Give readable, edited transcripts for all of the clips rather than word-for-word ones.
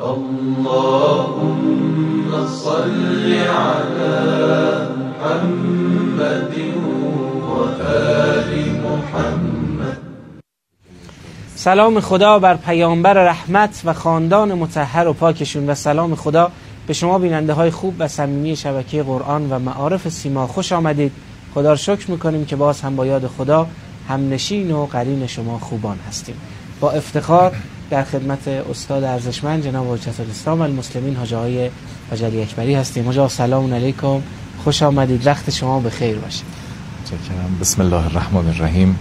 اللهم صل على محمد و آل محمد. سلام خدا بر پیامبر رحمت و خاندان مطهر و پاکشون و سلام خدا به شما بیننده های خوب و صمیمی شبکه قرآن و معارف سیما. خوش آمدید. خدا رو شکر میکنیم که باز هم با یاد خدا همنشین و قرین شما خوبان هستیم. با افتخار در خدمت استاد ارزشمند جناب حجت الاسلام المسلمین حاجی آقای حاجی علی اکبری هستیم. حاجی سلام علیکم، خوش آمدید، وقت شما بخیر باشه. متشکرم. بسم الله الرحمن الرحیم.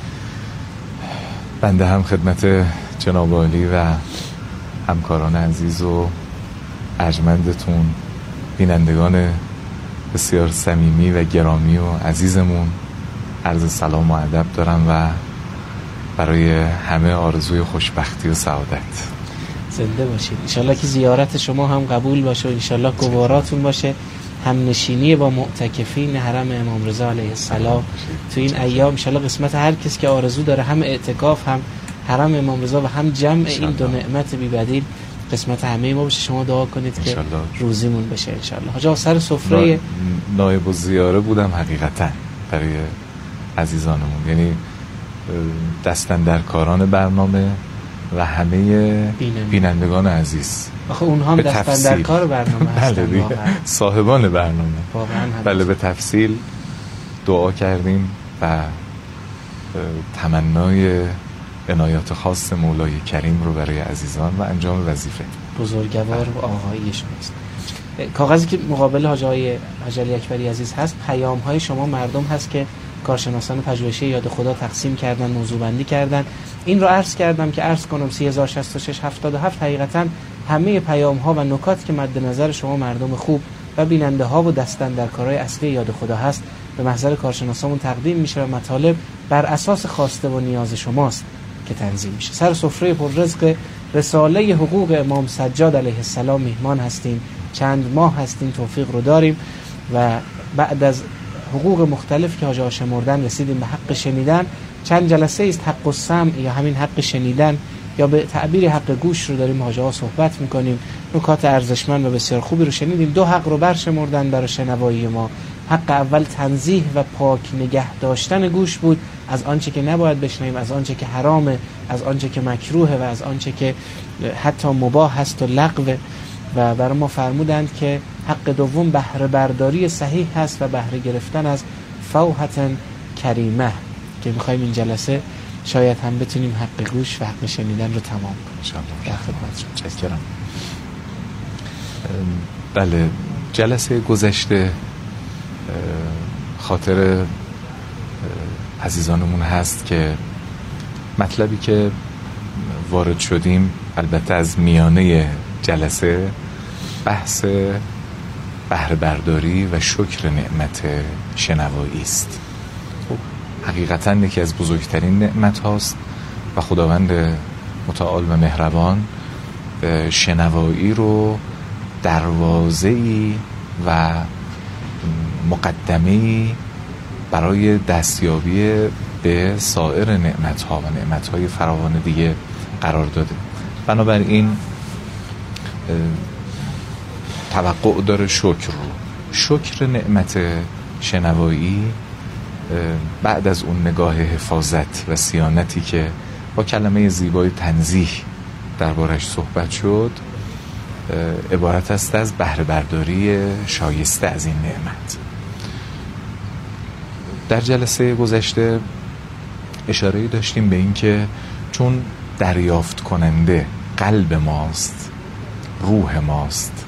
بنده هم خدمت جناب عالی و همکاران عزیز و ارجمندتون، بینندگان بسیار صمیمی و گرامی و عزیزمون عرض سلام و ادب دارم و برای همه آرزوی خوشبختی و سعادت. زنده باشید. انشالله که زیارت شما هم قبول باشه و انشالله گواراتون باشه، هم نشینی با معتکفین حرم امام رضا علیه السلام تو این ایام. انشالله قسمت هر کس که آرزو داره، هم اعتکاف، هم حرم امام رضا و هم جمع این دو نعمت بی بدیل، قسمت همه ما باشه. شما دعا کنید که روزیمون بشه انشالله. حاجا سر سفره نایب الزیاره بودم حقیقتا برای عزیزانمون، یعنی دستن در کاران برنامه و همه بینندگان عزیز. آخه اونها هم دستن در کار برنامه هستن. بله، صاحبان برنامه. بله، به تفصیل دعا کردیم و تمنای عنایات خاص مولای کریم رو برای عزیزان و انجام وظیفه بزرگوار و آقایی شماست. کاغذی که مقابل حاجی علی اکبری عزیز هست، پیام های شما مردم هست که کارشناسان پژوهشی یاد خدا تقسیم کردن، موضوع بندی کردن. این رو عرض کردم که عرض کنم 306677 حقیقتا همه پیام ها و نکات که مد نظر شما مردم خوب و بیننده ها و دستن در کارهای اصلی یاد خدا هست به محضر کارشناسامون تقدیم میشه و مطالب بر اساس خواسته و نیاز شماست که تنظیم میشه. سر سفره پر رزق رساله حقوق امام سجاد علیه السلام میهمان هستیم. چند ماه هستیم، توفیق رو داریم و بعد از حقوق مختلف که حاجی شمردن رسیدیم به حق شنیدن. چند جلسه است حق السمع یا همین حق شنیدن یا به تعبیر حق گوش رو داریم حاجی صحبت میکنیم. نکات ارزشمند و بسیار خوبی رو شنیدیم. دو حق رو برشمردن برای شنوایی ما. حق اول تنزیه و پاک نگه داشتن گوش بود از آنچه که نباید بشنویم، از آنچه که حرامه، از آنچه که مکروهه و از آنچه که حتی مباح هست و لغوه. و برای ما فرمودند که حق دوم بهره برداری صحیح هست و بهره گرفتن از فوحة کریمه که میخوایم این جلسه شاید هم بتونیم حق گوش و حق شنیدن رو تمام کنیم. انشاءالله. در خدمت شما. چکرم. بله، جلسه گذشته خاطر عزیزانمون هست که مطلبی که وارد شدیم البته از میانه جلسه بحث بهره برداری و شکر نعمت شنوایی است. حقیقتا یکی از بزرگترین نعمت هاست و خداوند متعال و مهربان شنوایی رو دروازه‌ای و مقدمه‌ای برای دستیابی به سایر نعمت ها و نعمت های فراوان دیگه قرار داده. بنابراین توقع داره شکر نعمت شنوایی بعد از اون نگاه حفاظت و صیانتی که با کلمه زیبای تنزیه دربارش صحبت شد، عبارت است از بهره برداری شایسته از این نعمت. در جلسه گذشته اشاره‌ای داشتیم به این که چون دریافت کننده قلب ماست، روح ماست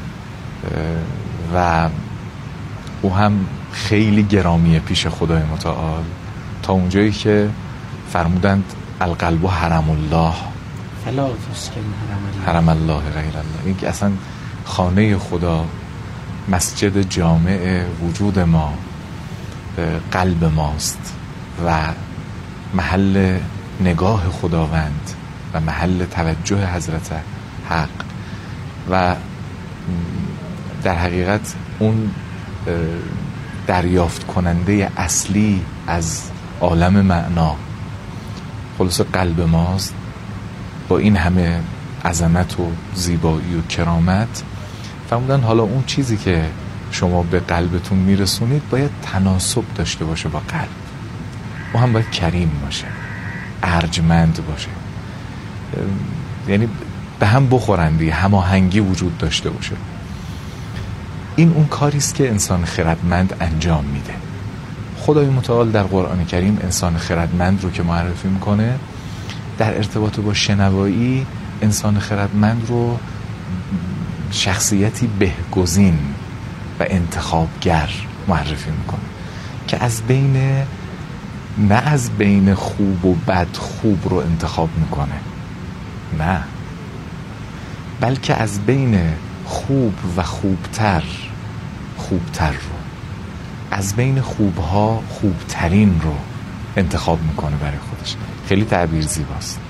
و او هم خیلی گرامیه پیش خدای متعال، تا اونجایی که فرمودند القلب حرم الله فلا تسکن حرم الله غیر الله. این که اصلا خانه خدا، مسجد جامع وجود ما قلب ماست و محل نگاه خداوند و محل توجه حضرت حق و در حقیقت اون دریافت کننده اصلی از عالم معنا خلاص قلب ماست. با این همه عظمت و زیبایی و کرامت، فرمودن حالا اون چیزی که شما به قلبتون میرسونید باید تناسب داشته باشه با قلب. او هم باید کریم باشه، ارجمند باشه، یعنی به هم بخورن دیگه، هماهنگی وجود داشته باشه. این اون کاریست که انسان خردمند انجام میده. خدای متعال در قرآن کریم انسان خردمند رو که معرفی میکنه، در ارتباط با شنوایی انسان خردمند رو شخصیتی بهگزین و انتخابگر معرفی میکنه که نه از بین خوب و بد خوب رو انتخاب میکنه، نه، بلکه از بین خوب و خوبتر رو، از بین خوبها خوبترین رو انتخاب میکنه برای خودش. خیلی تعبیر زیباست.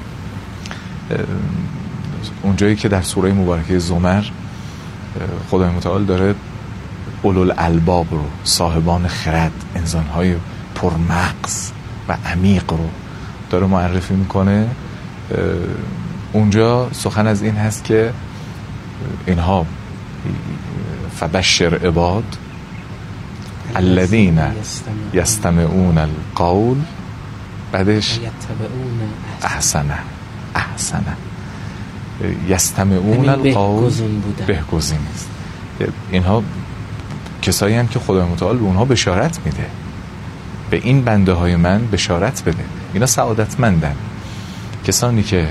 اونجایی که در سوره مبارکه زمر خدای متعال داره اولوالالباب رو، صاحبان خرد، انسانهای پرمغز و عمیق رو داره معرفی میکنه، اونجا سخن از این هست که اینها فبشر عباد الذین یستمعون القول، بعدش احسنه یستمعون القول، بهگزین است. اینها کسایی هم که خدای متعال به اونها بشارت میده، به این بنده های من بشارت بده، اینا سعادتمندن، کسانی که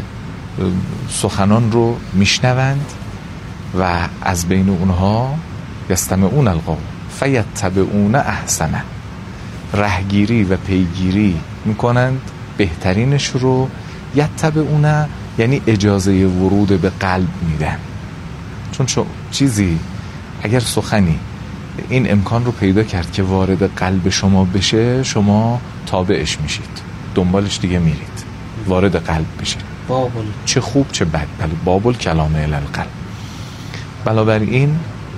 سخنان رو میشنوند و از بین اونها یستمعون القول فیتبعون احسنه، رهگیری و پیگیری میکنند بهترینش رو. یتبعون یعنی اجازه ورود به قلب میدن، چون چیزی اگر سخنی این امکان رو پیدا کرد که وارد قلب شما بشه، شما تابعش میشید، دنبالش دیگه میرید، وارد قلب بشه، بابل، چه خوب چه بد، بابل کلامه الالقلب. بنابراین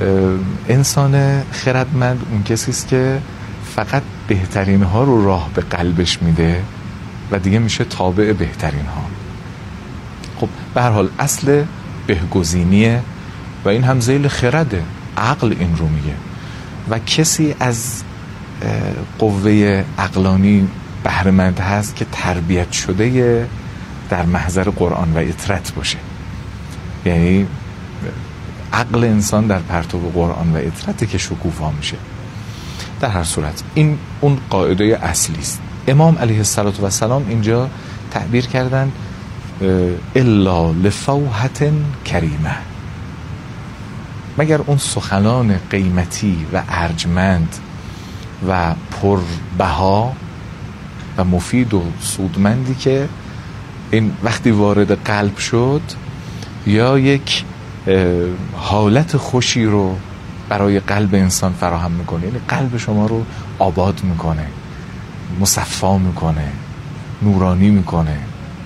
انسان خردمند اون کسیست که فقط بهترین ها رو راه به قلبش میده و دیگه میشه تابع بهترین ها. خب به هر حال اصل بهگزینیه و این هم ذیل خرده، عقل این رو میگه. و کسی از قوه عقلانی بهره‌مند هست که تربیت شده در محضر قرآن و اطرت باشه، یعنی عقل انسان در پرتو قرآن و اطرته که شکوفا میشه. در هر صورت این اون قاعده اصلی است. امام علیه السلام اینجا تعبیر کردن الا لفوحة کریمه، مگر اون سخنان قیمتی و ارجمند و پربها و مفید و سودمندی که این وقتی وارد قلب شد یا یک حالت خوشی رو برای قلب انسان فراهم میکنه، یعنی قلب شما رو آباد میکنه، مصفا میکنه، نورانی میکنه،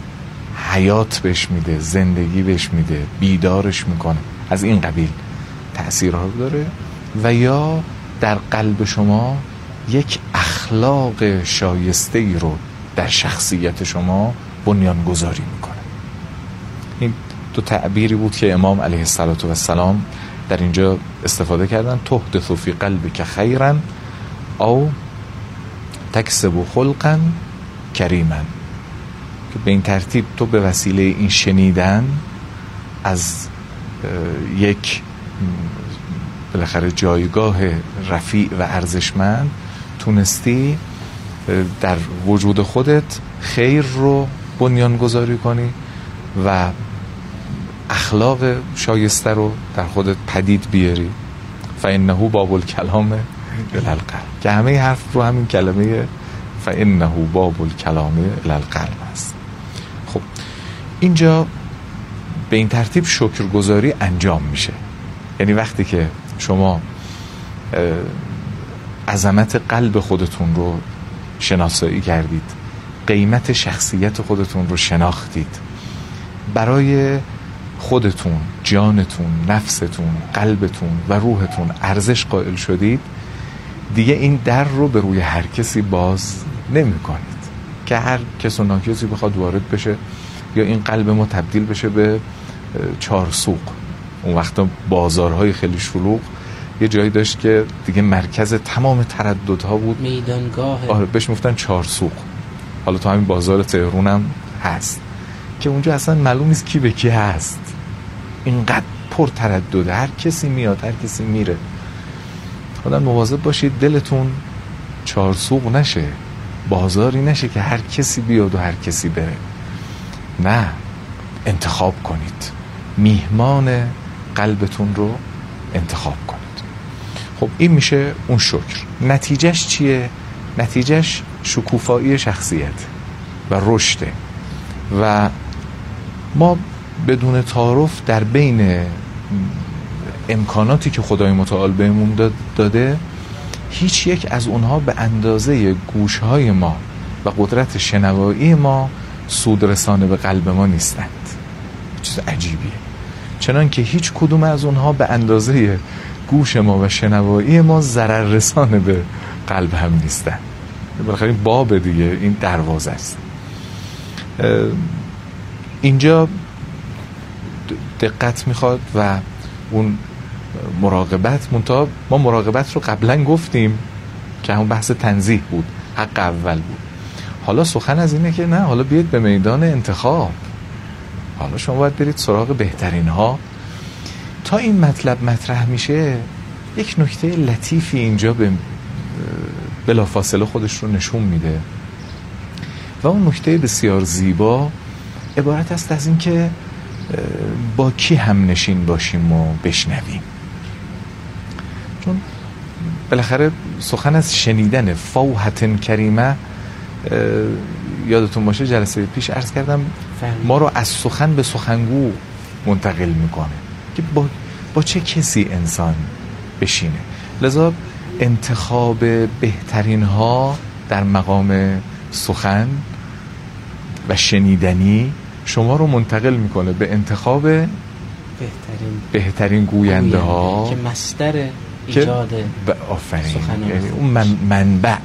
حیات بهش میده، زندگی بهش میده، بیدارش میکنه، از این قبیل تأثیرها رو داره. و یا در قلب شما یک اخلاق شایسته ای رو در شخصیت شما بنیان گذاری میکنه. این دو تعبیری بود که امام علیه السلام در اینجا استفاده کردن، تحدث فی قلبک خیرا او تکسب خلقا کریما، که به این ترتیب تو به وسیله این شنیدن از یک بالاخره جایگاه رفیع و ارزشمند تونستی در وجود خودت خیر رو بنیان گذاری کنی و اخلاق شایسته رو در خودت پدید بیاری. فانه باب الکلام الالقلب، که همه حرف رو همین کلمه فانه باب الکلام الالقلب است. خب اینجا به این ترتیب شکرگزاری انجام میشه، یعنی وقتی که شما عظمت قلب خودتون رو شناسایی کردید، قیمت شخصیت خودتون رو شناختید، برای خودتون، جانتون، نفستون، قلبتون و روحتون ارزش قائل شدید، دیگه این در رو به روی هر کسی باز نمی کنید که هر کس و ناکسی بخواد وارد بشه یا این قلب ما تبدیل بشه به چارسوق، اون وقتا بازارهای خیلی شلوغ، یه جایی داشت که دیگه مرکز تمام ترددها بود، میدانگاه. آره بهش میگفتن چارسوق. حالا تو همین بازار تهران هم هست که اونجا اصلا معلوم نیست کی به کی هست، اینقدر پر تردده، هر کسی میاد هر کسی میره. آدم مواظب باشید دلتون چارسوق نشه، بازاری نشه که هر کسی بیاد و هر کسی بره. نه، انتخاب کنید، میهمان قلبتون رو انتخاب کنید. خب این میشه اون شکر. نتیجهش چیه؟ نتیجهش شکوفایی شخصیت و رشده و ما بدون تعارف در بین امکاناتی که خدای متعال بهمون داده، هیچ یک از اونها به اندازه گوشهای ما و قدرت شنوایی ما سودرسانه به قلب ما نیستند. چیز عجیبیه. چنان که هیچ کدوم از اونها به اندازه گوش ما و شنوایی ما ضرر رسانه به قلب هم نیستند. بالاخره این باب دیگه، این دروازه است. اینجا دقت میخواد و اون مراقبت. منتها ما مراقبت رو قبلا گفتیم که همون بحث تنزیه بود، حق اول بود. حالا سخن از اینه که نه، حالا بیاید به میدان انتخاب. حالا شما باید برید سراغ بهترین ها. تا این مطلب مطرح میشه، یک نکته لطیفی اینجا بلافاصله خودش رو نشون میده و اون نکته بسیار زیبا عبارت است از این که با کی هم نشین باشیم و بشنویم. چون بالاخره سخن از شنیدن فوحة کریمه، یادتون باشه جلسه پیش عرض کردم ما رو از سخن به سخنگو منتقل میکنه که با چه کسی انسان بشینه. لذا انتخاب بهترین ها در مقام سخن و شنیدنی شما رو منتقل میکنه به انتخاب بهترین گوینده ها که مصدر ایجاد سخن، یعنی اون منبع.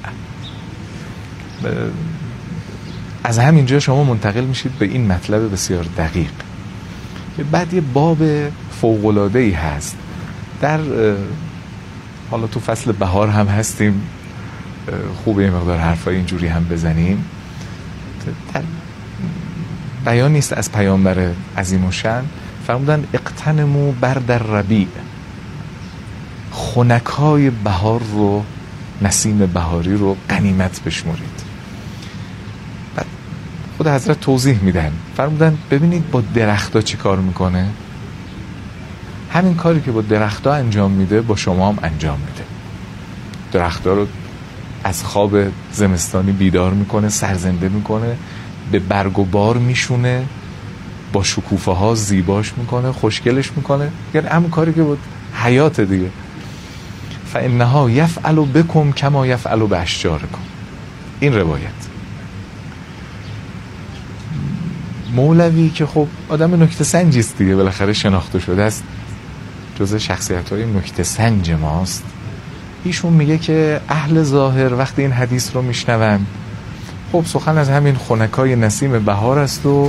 از همینجا شما منتقل میشید به این مطلب بسیار دقیق. بعد یه باب فوق‌العاده‌ای هست در حالا تو فصل بهار هم هستیم، خوبه یه مقدار حرفای اینجوری هم بزنیم. بیان نیست از پیامبر عظیم الشأن، فرمودن اقتنموا برد الربیع، خنکای بهار رو، نسیم بهاری رو غنیمت بشمرید. بعد خود حضرت توضیح میدن، فرمودن ببینید با درخت‌ها چی کار میکنه، همین کاری که با درخت‌ها انجام میده با شما هم انجام میده. درخت‌ها رو از خواب زمستانی بیدار میکنه، سرزنده میکنه، به برگ و بار میشونه، با شکوفه ها زیباش میکنه، خوشگلش میکنه. یعنی همون کاری که بود حیات دیگه. فانها یفعل بکم کما یفعل باشجارکم. این روایت مولوی که خب آدم نکته سنجی است دیگه، بالاخره شناخته شده است، جزء شخصیت‌های نکته سنج ماست. ایشون میگه که اهل ظاهر وقتی این حدیث رو میشنون، خب سخن از همین خنکای نسیم بهار است و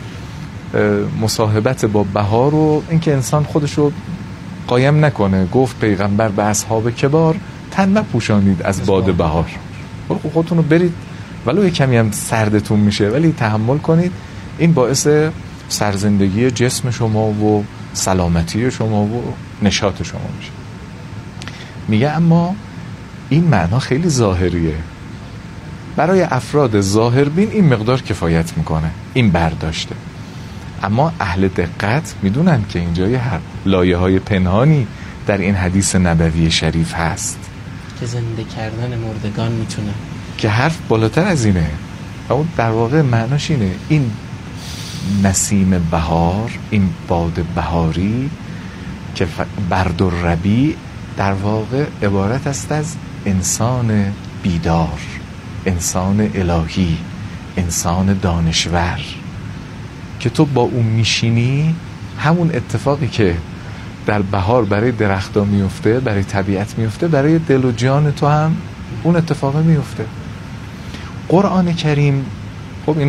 مصاحبت با بهار و اینکه انسان خودش رو قایم نکنه. گفت پیغمبر به اصحاب کبار تن مپوشانید از باد بهار. خودتون رو برید ولو کمی هم سردتون میشه ولی تحمل کنید، این باعث سرزندگی جسم شما و سلامتی شما و نشاط شما میشه. میگه اما این معنا خیلی ظاهریه، برای افراد ظاهربین این مقدار کفایت میکنه، این برداشته. اما اهل دقت میدونن که اینجا یه لایه های پنهانی در این حدیث نبوی شریف هست که زنده کردن مردگان میتونه، که حرف بالاتر از اینه. اون در واقع معناش اینه، این نسیم بهار، این باد بهاری که برد و ربیع در واقع عبارت است از انسان بیدار، انسان الهی، انسان دانشور که تو با اون میشینی، همون اتفاقی که در بهار برای درخت‌ها میفته، برای طبیعت میفته، برای دل و جان تو هم اون اتفاق میفته. قرآن کریم خب اینا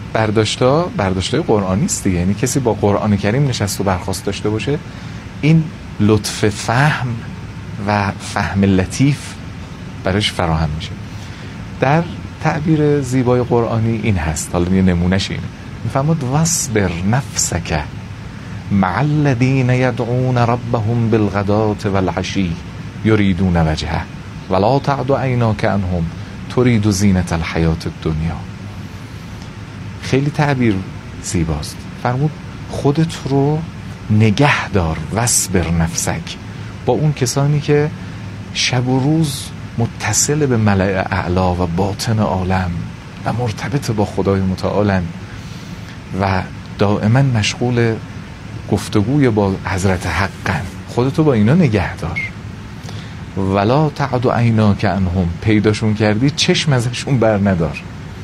برداشتای قرآنی است دیگه. یعنی کسی با قرآن کریم نشست و برخاست داشته باشه، این لطف فهم و فهم لطیف برش فراهم میشه. در تعبیر زیبای قرآنی این هست، حالا یه نمونهش اینه، میفرماد واصبر نفسک مع الذین یدعون ربهم بالغداة والعشی یریدون وجهه ولا تعد عیناک عنهم ترید زینة الحیاة الدنیا. خیلی تعبیر زیباست. فرمود خودت رو نگه دار، واصبر نفسک، با اون کسانی که شب و روز متصل به ملأ اعلا و باطن عالم و مرتبط با خدای متعالن و دائما مشغول گفتگوی با حضرت حقن. خودتو با اینا نگه دار. ولا تعد عیناک عنهم، پیداشون کردی چشم ازشون بر ندار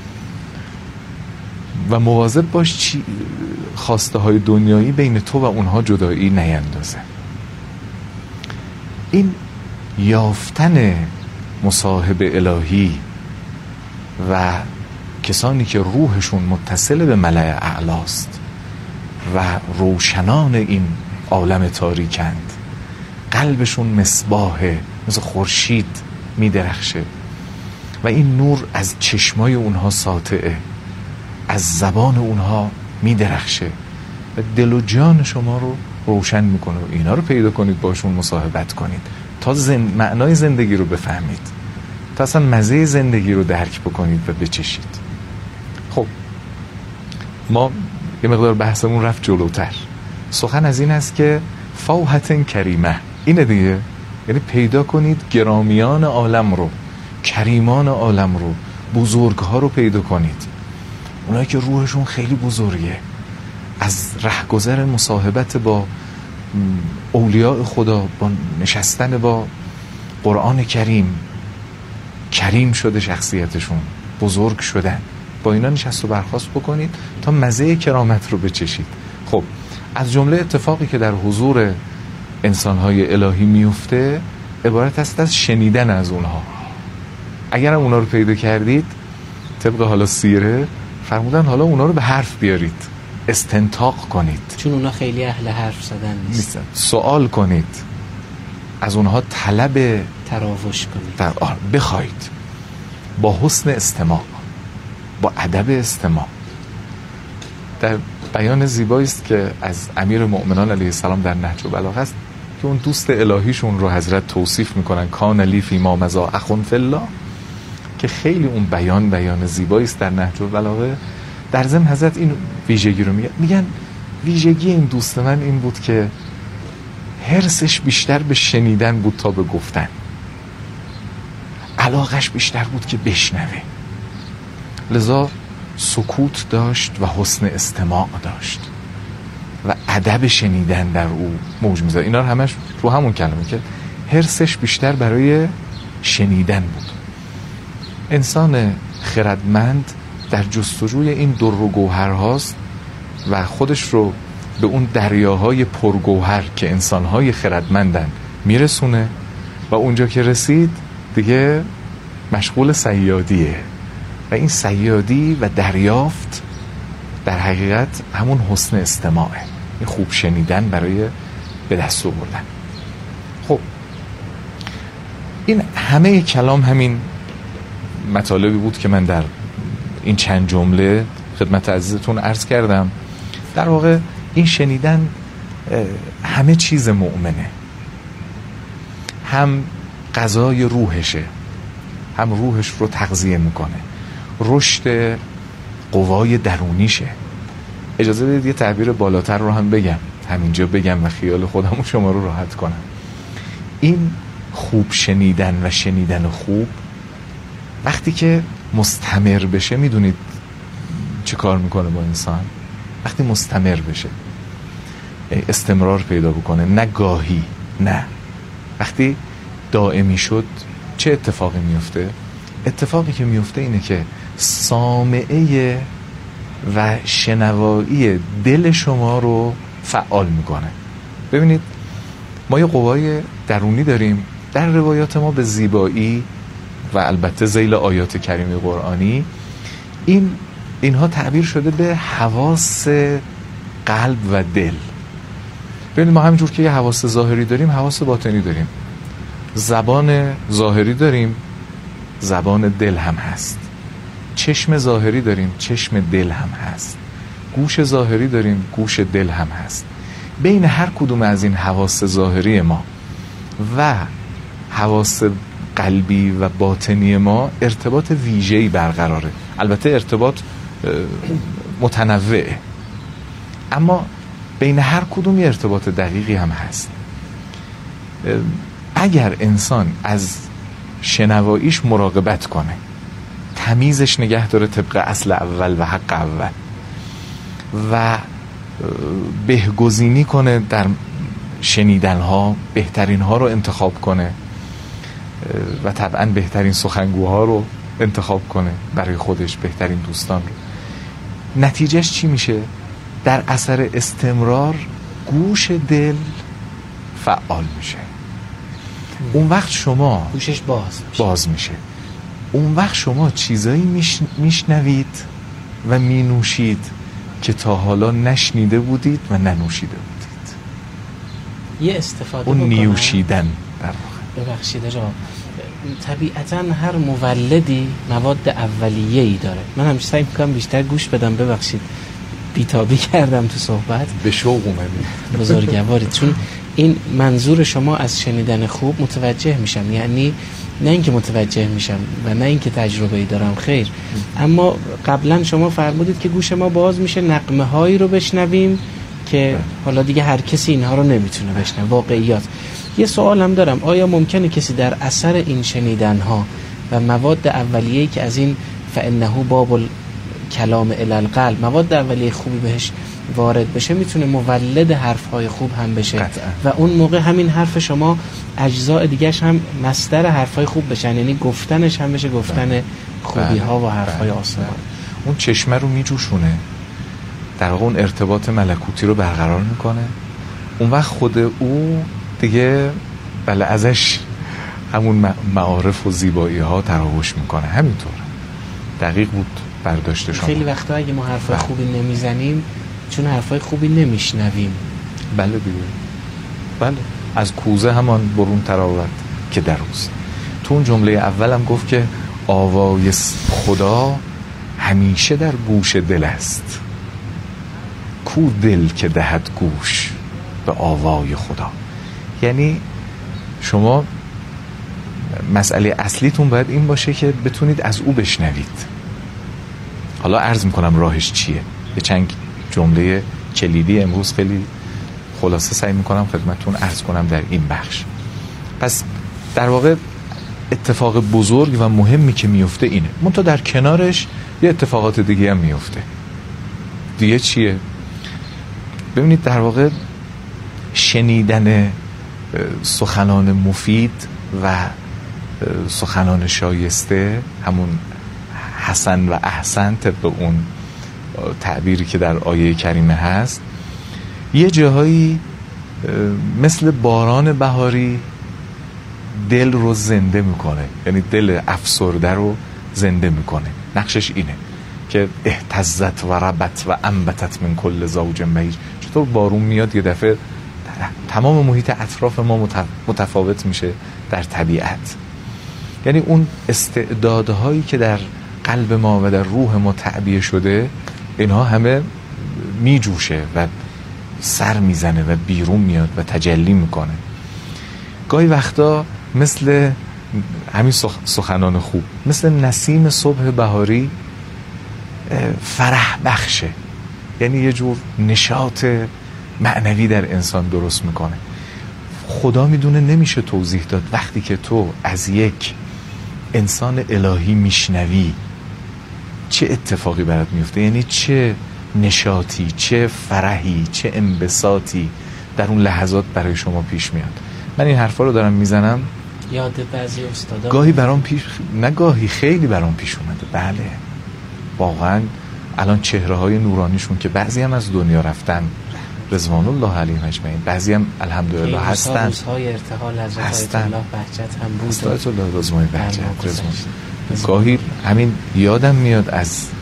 و مواظب باش خواسته های دنیایی بین تو و اونها جدایی نیندازه. این یافتن مصاحب الهی و کسانی که روحشون متصل به ملأ اعلاست و روشنان این عالم تاریکند، قلبشون مصباحه، مثل خورشید میدرخشه و این نور از چشمای اونها ساطعه، از زبان اونها میدرخشه و دل و جان شما رو روشن میکنه. و اینا رو پیدا کنید، باشون مصاحبت کنید تا معنای زندگی رو بفهمید، تا اصلا مزه زندگی رو درک بکنید و بچشید. خب ما یه مقدار بحثمون رفت جلوتر. سخن از این است که فوحة کریمه، اینه دیگه، یعنی پیدا کنید گرامیان عالم رو، کریمان عالم رو، بزرگها رو پیدا کنید، اونایی که روحشون خیلی بزرگه، از رهگذر مصاحبت با اولیاء خدا، با نشستن با قرآن کریم شده شخصیتشون، بزرگ شدن، با اینا نشست و برخاست بکنید تا مزه کرامت رو بچشید. خب از جمله اتفاقی که در حضور انسان‌های الهی میفته عبارت است از شنیدن از اونها. اگر اونا رو پیدا کردید، طبق حالا سیره فرمودن حالا اونا رو به حرف بیارید، استنطاق کنید، چون اونا خیلی اهل حرف زدن نیستن. سوال کنید، از اونها طلب تراوش کنید، بخواید، با حسن استماع، با ادب استماع. در بیان زیبایی است که از امیر مؤمنان علیه السلام در نهج البلاغه است که اون دوست الهیشون رو حضرت توصیف میکنن، کان لی فی ما مضی اخ فی الله، که خیلی اون بیان زیبایی است در نهج البلاغه. در ضمن حضرت این ویژگی رو میگن ویژگی این دوست من این بود که حرصش بیشتر به شنیدن بود تا به گفتن، علاقش بیشتر بود که بشنوه، لذا سکوت داشت و حسن استماع داشت و ادب شنیدن در او موج می‌زد. اینا رو همش رو همون کلمه که حرصش بیشتر برای شنیدن بود. انسان خردمند در جستجوی این در و گوهر هاست و خودش رو به اون دریاهای پرگوهر که انسانهای خردمندن میرسونه و اونجا که رسید دیگه مشغول صیادیه و این صیادی و دریافت در حقیقت همون حسن استماعه، این خوب شنیدن برای به دست آوردن. خب این همه کلام همین مطالبی بود که من در این چند جمله خدمت عزیزتون عرض کردم. در واقع این شنیدن همه چیز مؤمنه، هم غذای روحشه، هم روحش رو تغذیه میکنه، رشد قوای درونیشه. اجازه بدید یه تعبیر بالاتر رو هم بگم، همینجا بگم و خیال خودم و شما رو راحت کنم. این خوب شنیدن و شنیدن خوب وقتی که مستمر بشه، میدونید چه کار میکنه با انسان؟ وقتی مستمر بشه، استمرار پیدا بکنه، نه گاهی، نه، وقتی دائمی شد، چه اتفاقی میفته؟ اتفاقی که میفته اینه که سامعه و شنوایی دل شما رو فعال میکنه. ببینید ما یه قوای درونی داریم، در روایات ما به زیبایی و البته ذیل آیات کریمه قرآنی این اینها تعبیر شده به حواس قلب و دل. ببینید ما همینجور که یه حواس ظاهری داریم حواس باطنی داریم. زبان ظاهری داریم، زبان دل هم هست. چشم ظاهری داریم، چشم دل هم هست. گوش ظاهری داریم، گوش دل هم هست. بین هر کدوم از این حواس ظاهری ما و حواس قلبی و باطنی ما ارتباط ویژه‌ای برقراره. البته ارتباط متنوعه، اما بین هر کدوم یه ارتباط دقیقی هم هست. اگر انسان از شنواییش مراقبت کنه، تمیزش نگه داره طبق اصل اول و حق اول و بهگزینی کنه در شنیدنها، بهترین ها رو انتخاب کنه و طبعا بهترین سخنگوها رو انتخاب کنه برای خودش، بهترین دوستان رو، نتیجهش چی میشه؟ در اثر استمرار گوش دل فعال میشه. اون وقت شما گوشش باز میشه. اون وقت شما چیزایی میشنوید و مینوشید که تا حالا نشنیده بودید و ننوشیده بودید. یه استفاده اون بکنم. نیوشیدن در واقع. ببخشید آقا، طبیعتاً هر مولدی مواد اولیه‌ای داره. من همیشه سعی می‌کنم بیشتر گوش بدم. ببخشید بیتابی کردم تو صحبت. به شوق اومدید. بزرگوارید. چون این منظور شما از شنیدن خوب متوجه میشم، یعنی نه اینکه متوجه میشم و نه اینکه تجربه‌ای دارم، خیر، اما قبلا شما فرمودید که گوش ما باز میشه نغمه هایی رو بشنویم که حالا دیگه هر کسی اینها رو نمیتونه بشنوه. واقعیات. یه سوالم دارم، آیا ممکنه کسی در اثر این شنیدن ها و مواد اولیه‌ای که از این فانه باب کلام الی القلب، مواد اولیه خوبی بهش وارد بشه، میتونه مولد حرف‌های خوب هم بشه قطعا. و اون موقع همین حرف شما اجزاء دیگه‌ش هم مصدر حرف‌های خوب بشن، یعنی گفتنش هم بشه گفتن خوبی‌ها و حرف‌های آسمان. اون چشمه رو میجوشونه، در واقع اون ارتباط ملکوتی رو برقرار میکنه. اون وقت خود او دیگه بله ازش همون معارف و زیبایی ها تراوش میکنه. همینطور دقیق بود برداشت شما. خیلی وقتا اگه ما حرفای خوبی نمیزنیم چون حرفای خوبی نمیشنویم. بله دیگه، بله، از کوزه همان برون تراود که دروست. تو اون جمله اولم گفت که آوای خدا همیشه در گوش دل است، کو دل که دهد گوش به آوای خدا. یعنی شما مسئله اصلیتون باید این باشه که بتونید از او بشنوید. حالا عرض میکنم راهش چیه. یه چند جمله کلیدی امروز خیلی خلاصه سعی میکنم خدمتتون عرض کنم در این بخش. پس در واقع اتفاق بزرگ و مهمی که میفته اینه، منتها در کنارش یه اتفاقات دیگه هم میفته. دیگه چیه؟ ببینید در واقع شنیدن سخنان مفید و سخنان شایسته، همون حسن و احسن طبق اون تعبیری که در آیه کریمه هست، یه جاهایی مثل باران بهاری دل رو زنده میکنه، یعنی دل افسرده رو زنده میکنه. نقشش اینه که اهتزت و ربت و انبتت من کل زوج بهیج. چطور بارون میاد یه دفعه تمام محیط اطراف ما متفاوت میشه در طبیعت. یعنی اون استعدادهایی که در قلب ما و در روح ما تعبیه شده، اینها همه میجوشه و سر میزنه و بیرون میاد و تجلی میکنه. گاهی وقتا مثل همین سخنان خوب، مثل نسیم صبح بهاری فرح بخشه، یعنی یه جور نشاط معنوی در انسان درست میکنه. خدا میدونه نمیشه توضیح داد وقتی که تو از یک انسان الهی میشنوی چه اتفاقی برات میفته، یعنی چه نشاطی، چه فرحی، چه انبساطی در اون لحظات برای شما پیش میاد. من این حرفا رو دارم میزنم، یاد بعضی استادا گاهی برام پیش، نه گاهی، خیلی برام پیش اومده. بله واقعا الان چهره های نورانیشون که بعضی هم از دنیا رفتن رضوان الله علیهم اجمعین، بعضی هم الحمدلله هستن، روزهای ارتحال حضرت آیت الله بهجت هم بود، آیت الله رضوان بهجت. گاهی همین یادم میاد از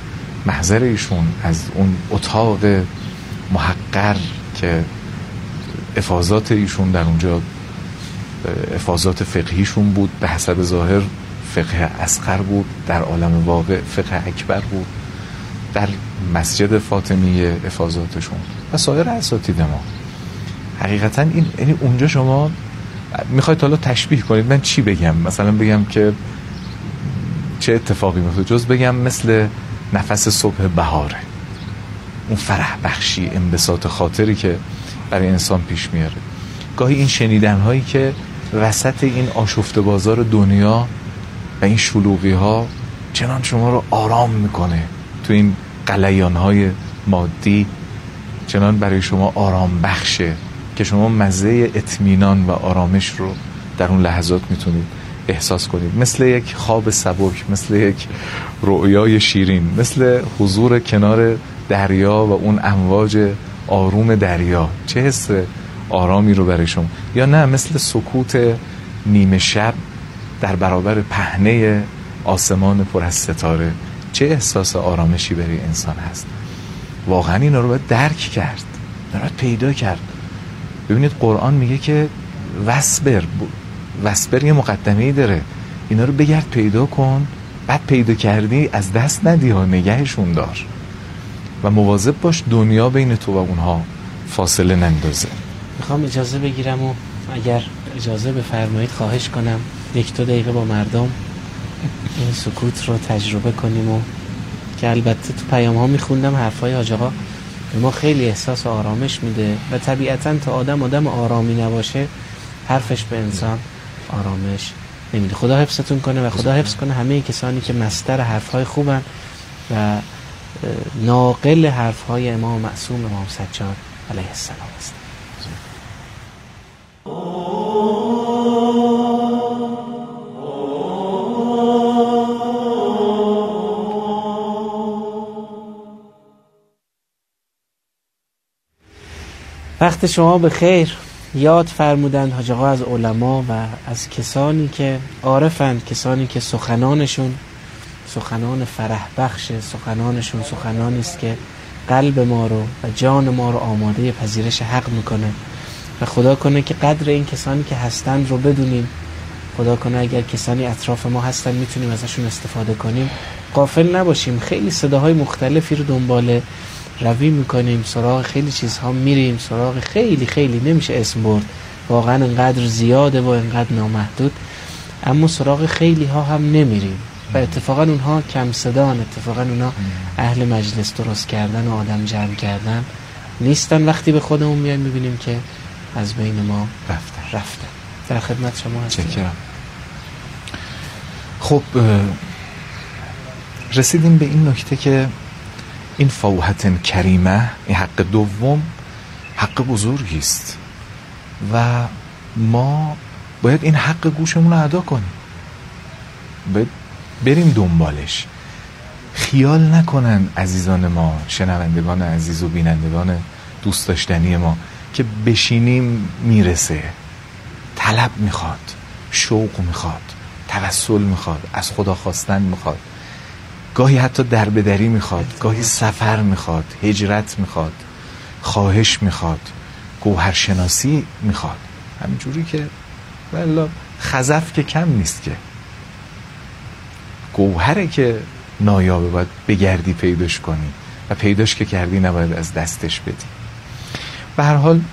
محضر ایشون، از اون اتاق محقر که افاضات ایشون در اونجا افاضات فقهیشون بود، به حسب ظاهر فقه اصغر بود، در عالم واقع فقه اکبر بود، در مسجد فاطمیه افاضاتشون و سایر اساتید ما. حقیقتا این یعنی اونجا شما میخواید حالا تشبیه کنید، من چی بگم؟ مثلا بگم که چه اتفاقی میفته جز بگم مثل نفس صبح بهاره، اون فرح بخشی، انبساط خاطری که برای انسان پیش میاره. گاهی این شنیدن هایی که وسط این آشفته بازار دنیا و این شلوغی ها چنان شما رو آرام میکنه، تو این غلیان های مادی چنان برای شما آرام بخشه که شما مزه اطمینان و آرامش رو در اون لحظات میتونید احساس کنید، مثل یک خواب سبک، مثل یک رؤیای شیرین، مثل حضور کنار دریا و اون امواج آروم دریا. چه حس آرامی رو برای شما، یا نه مثل سکوت نیمه شب در برابر پهنه آسمان پر از ستاره. چه احساس آرامشی برای انسان هست. واقعا اینا رو باید درک کرد، اینا رو باید پیدا کرد. ببینید قرآن میگه که وصبر یه مقدمه‌ای داره، اینا رو بگرد پیدا کن، بعد پیدا کردی از دست ندی ها، نگهشون دار و مواظب باش دنیا بین تو و اونها فاصله نندازه. میخوام اجازه بگیرم و اگر اجازه بفرمایید خواهش کنم 1-2 دقیقه با مردم این سکوت رو تجربه کنیم و که البته تو پیام ها میخوندم حرفای حاج آقا به ما خیلی احساس آرامش میده و طبیعتا تا آدم آرامی نباشه حرفش به انسان آرامش نمیده. خدا حفظتون کنه و خدا حفظ کنه همه کسانی که مصدر حرفهای خوبن و ناقل حرفهای امام معصوم امام سجاد علیه السلام است. وقت شما به خیر. یاد فرمودند حاج آقا از علما و از کسانی که عارفند، کسانی که سخنانشون سخنان فرح بخش، سخنانشون سخنانی است که قلب ما رو و جان ما رو آماده پذیرش حق میکنه و خدا کنه که قدر این کسانی که هستند رو بدونیم. خدا کنه اگر کسانی اطراف ما هستن میتونیم ازشون استفاده کنیم، غافل نباشیم. خیلی صداهای مختلفی رو دنبال روی میکنیم، سراغ خیلی چیزها میریم، سراغ خیلی نمیشه اسم برد، واقعا انقدر زیاده و انقدر نامحدود، اما سراغ خیلی ها هم نمیریم و اتفاقا اونها کم صدان، اتفاقا اونها اهل مجلس درست کردن و آدم جمع کردن نیستن. وقتی به خودمون میایم میبینیم که از بین ما رفتن. در خدمت شما هستیم. چکرم. خب رسیدیم به این نکته که این فوحت کریمه، این حق دوم حق بزرگی است و ما باید این حق گوشمون رو ادا کنیم، باید بریم دنبالش. خیال نکنن عزیزان ما، شنوندگان عزیز و بینندگان دوست داشتنی ما، که بشینیم میرسه. طلب میخواد، شوق میخواد، توسل میخواد، از خدا خواستن میخواد، گاهی حتی دربدری میخواد، گاهی سفر میخواد، هجرت میخواد، خواهش میخواد، گوهرشناسی میخواد. همینجوری که والله خزف که کم نیست، که گوهره که نایابه باید بگردی پیداش کنی و پیداش که کردی نباید از دستش بدی. به هر حال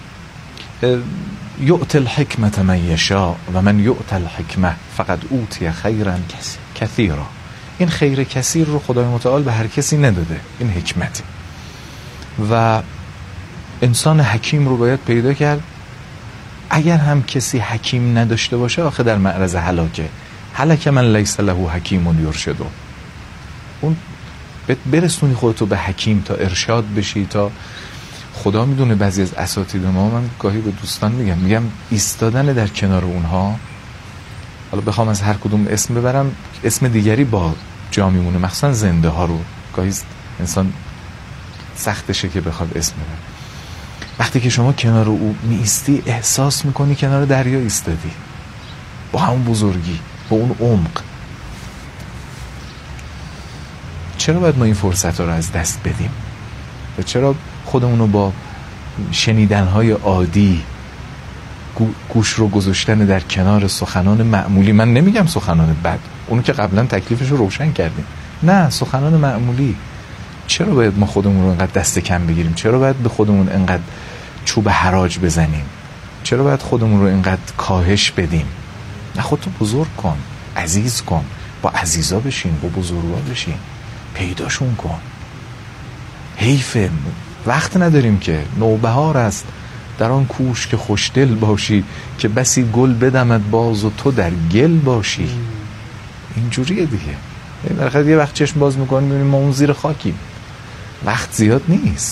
یؤتی الحکمة من یشاء و من یؤت الحکمة فقد اوتی خیرا کثیرا. این خیر کثیر رو خدای متعال به هر کسی نداده، این حکمته و انسان حکیم رو باید پیدا کرد. اگر هم کسی حکیم نداشته باشه آخه در معرض هلاکه. هلک من لیس له حکیم یرشدو. اون برسونی خودتو به حکیم تا ارشاد بشی، تا خدا میدونه بعضی از اساتید ما، من گاهی به دوستان میگم ایستادن در کنار اونها، حالا بخوام از هر کدوم اسم ببرم اسم دیگری با جا میمونه، مخصوصا زنده ها رو گاهی انسان سختشه که بخواد اسم ببره. وقتی که شما کنار او میستی احساس میکنی کنار دریا ایستادی، با همون بزرگی، با اون عمق. چرا باید ما این فرصت رو از دست بدیم و چرا خودمون رو با شنیدنهای عادی، گوش رو گذاشتن در کنار سخنان معمولی، من نمیگم سخنان بد، اونو که قبلا تکلیفش رو روشن کردیم، نه، سخنان معمولی، چرا باید ما خودمون رو انقدر دست کم بگیریم؟ چرا باید به خودمون انقدر چوب حراج بزنیم؟ چرا باید خودمون رو انقدر کاهش بدیم؟ نه، خودتو بزرگ کن، عزیز کن، با عزیزا بشین، با بزرگا بشین، پیداشون کن. حیفه، وقت نداریم که. نوبهار است در آن کوش که خوشدل باشی، که بسی گل بدمد باز و تو در گل باشی. اینجوریه دیگه. در یه وقت چشم باز میکنیم میبینیم ما اون زیر خاکیم. وقت زیاد نیست.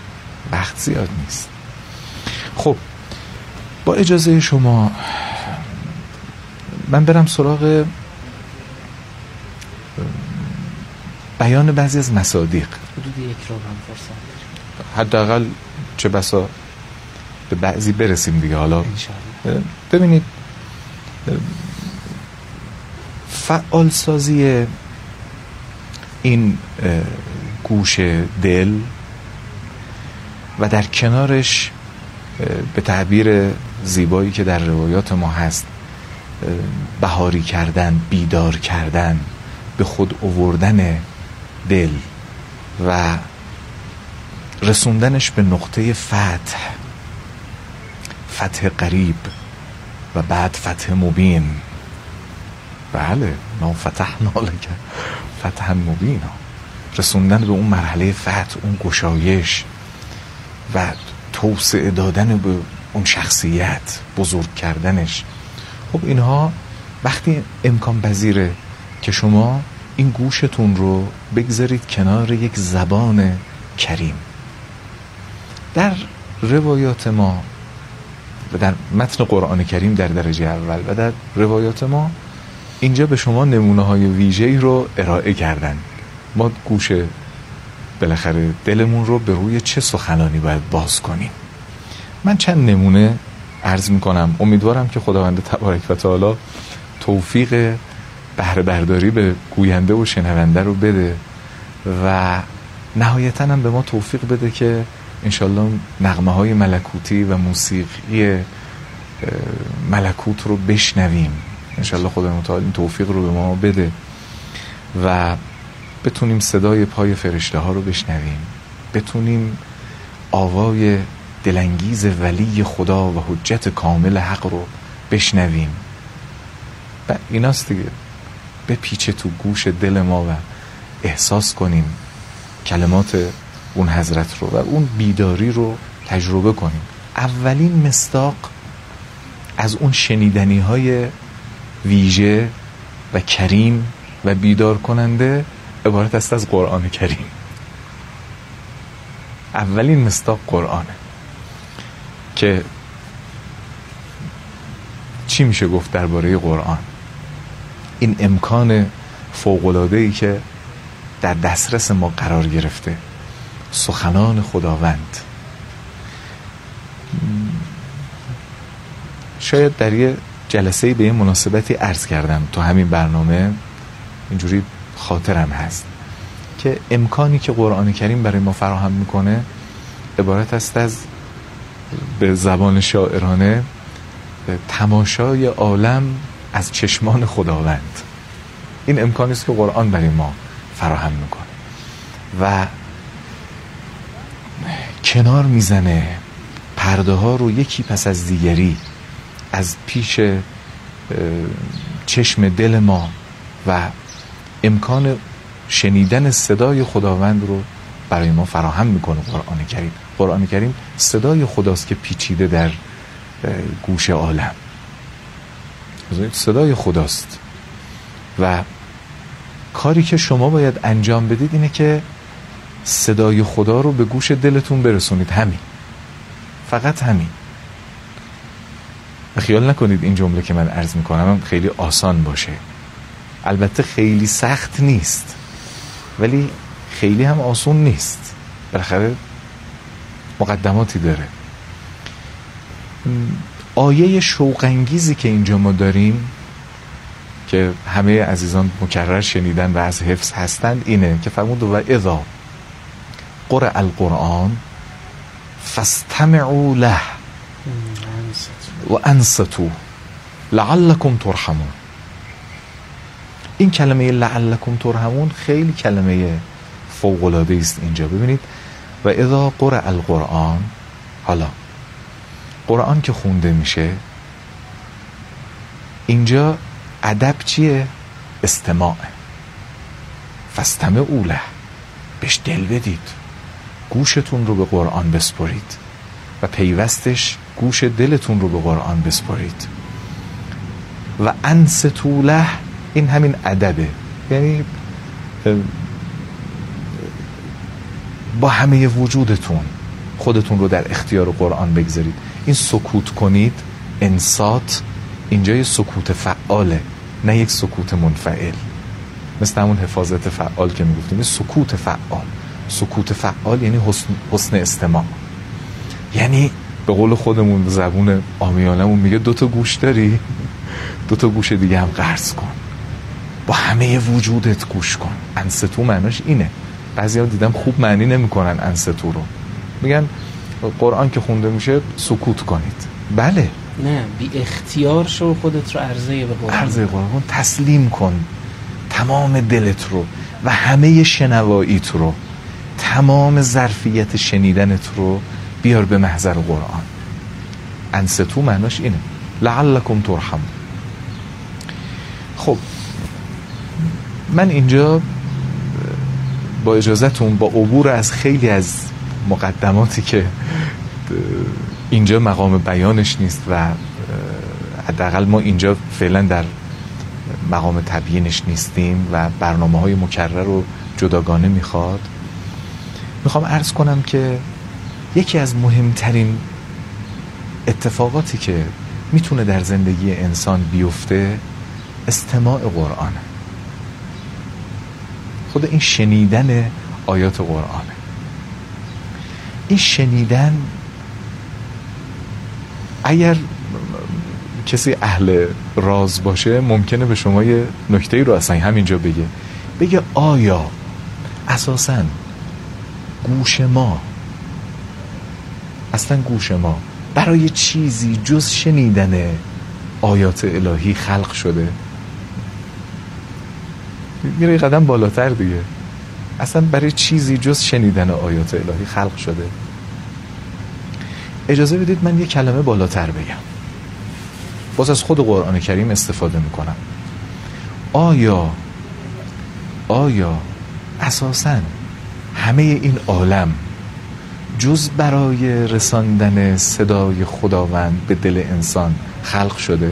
خب با اجازه شما من برم سراغ بیان بعضی از مصادیق. حدود 1 رو هم فرصت داریم. حداقل چه بسا به بعضی برسیم دیگه. حالا انشاءالله. ببینید، فعال سازی این گوش دل و در کنارش به تعبیر زیبایی که در روایات ما هست، بهاری کردن، بیدار کردن، به خود آوردن دل و رسوندنش به نقطه فتح قریب و بعد فتح مبین. بله، ما فتحنا لک فتحا مبینا، رسوندن به اون مرحله فتح، اون گشایش و توسعه دادن به اون شخصیت، بزرگ کردنش. خب اینها وقتی امکان پذیره که شما این گوشتون رو بگذارید کنار یک زبان کریم. در روایات ما و در متن قرآن کریم در درجه اول و در روایات ما اینجا به شما نمونه‌های ویژه‌ای رو ارائه کردن. ما گوش بالاخره دلمون رو به روی چه سخنانی باید باز کنیم. من چند نمونه عرض میکنم، امیدوارم که خداوند تبارک و تعالی توفیق بهره برداری به گوینده و شنونده رو بده و نهایتاً هم به ما توفیق بده که انشالله نغمه های ملکوتی و موسیقی ملکوت رو بشنویم. انشالله خداوند تعالی این توفیق رو به ما بده و بتونیم صدای پای فرشته ها رو بشنویم، بتونیم آوای دلانگیز ولی خدا و حجت کامل حق رو بشنویم. و ایناست دیگه، بپیچه تو گوش دل ما و احساس کنیم کلمات اون حضرت رو و اون بیداری رو تجربه کنیم. اولین مصداق از اون شنیدنی های ویژه و کریم و بیدار کننده عبارت است از قرآن کریم. اولین مصداق قرآنه که چی میشه گفت درباره قرآن؟ این امکان فوق‌العاده‌ای که در دسترس ما قرار گرفته، سخنان خداوند. شاید در یه جلسه‌ای به این مناسبتی عرض کردم، تو همین برنامه اینجوری خاطرم هست که امکانی که قرآن کریم برای ما فراهم میکنه عبارت است از، به زبان شاعرانه، تماشای عالم از چشمان خداوند. این امکانی است که قرآن برای ما فراهم میکنه و کنار میزنه پرده ها رو یکی پس از دیگری از پیش چشم دل ما و امکان شنیدن صدای خداوند رو برای ما فراهم میکنه قرآن کریم. قرآن کریم صدای خداست که پیچیده در گوش عالم، صدای خداست و کاری که شما باید انجام بدید اینه که صدای خدا رو به گوش دلتون برسونید. همین، فقط همین. خیال نکنید این جمله که من عرض میکنم خیلی آسان باشه. البته خیلی سخت نیست ولی خیلی هم آسون نیست، بالاخره مقدماتی داره. آیه شوق انگیزی که اینجا ما داریم که همه عزیزان مکرر شنیدن و از حفظ هستند اینه که فرمود و اذا قرأ القرآن فاستمعوا له و انصتوا لعلكم ترحمون. این کلمه لعلكم ترحمون خیلی کلمه فوق‌العاده است اینجا. ببینید و اذا قرأ القرآن، حالا قرآن که خونده میشه اینجا ادب چیه؟ استماع. فاستمعوا له، بهش دل بدید، گوشتون رو به قرآن بسپرید و پیوستش گوش دلتون رو به قرآن بسپرید. و انصتوا له، این همین ادبه، یعنی با همه وجودتون خودتون رو در اختیار قرآن بگذارید. این سکوت کنید، انصات اینجا یه سکوت فعاله، نه یک سکوت منفعل، مثل همون حفاظت فعال که میگفتیم. سکوت فعال، سکوت فعال یعنی حسن استماع، یعنی به قول خودمون به زبون عامیانمون میگه 2 تا گوش داری، 2 تا گوش دیگه هم قرض کن، با همه وجودت گوش کن. انصتو معناش اینه. بعضیا دیدم خوب معنی نمیکنن انصتو رو، میگن قرآن که خونده میشه سکوت کنید. بله، نه، بی اختیار شو خودت رو عرضه به قرآن، عرضه قرآن تسلیم کن، تمام دلت رو و همه شنواییت رو، تمام ظرفیت شنیدنت رو بیار به محضر قرآن. انصتو معناش اینه، لعلکم ترحمون. خب من اینجا با اجازهتون با عبور از خیلی از مقدماتی که اینجا مقام بیانش نیست و حداقل ما اینجا فعلا در مقام تبیینش نیستیم و برنامه‌های مکرر رو جداگانه میخوام عرض کنم که یکی از مهمترین اتفاقاتی که میتونه در زندگی انسان بیفته استماع قرآنه. خود این شنیدن آیات قرآنه. این شنیدن، اگر کسی اهل راز باشه ممکنه به شما یه نکته‌ای رو اصلا همینجا بگه آیا اساساً گوش ما برای چیزی جز شنیدن آیات الهی خلق شده؟ میره یه قدم بالاتر دیگه، اصلا برای چیزی جز شنیدن آیات الهی خلق شده؟ اجازه بدید من یه کلمه بالاتر بگم، باز از خود قرآن کریم استفاده میکنم. آیا اساساً همه این عالم جز برای رساندن صدای خداوند به دل انسان خلق شده؟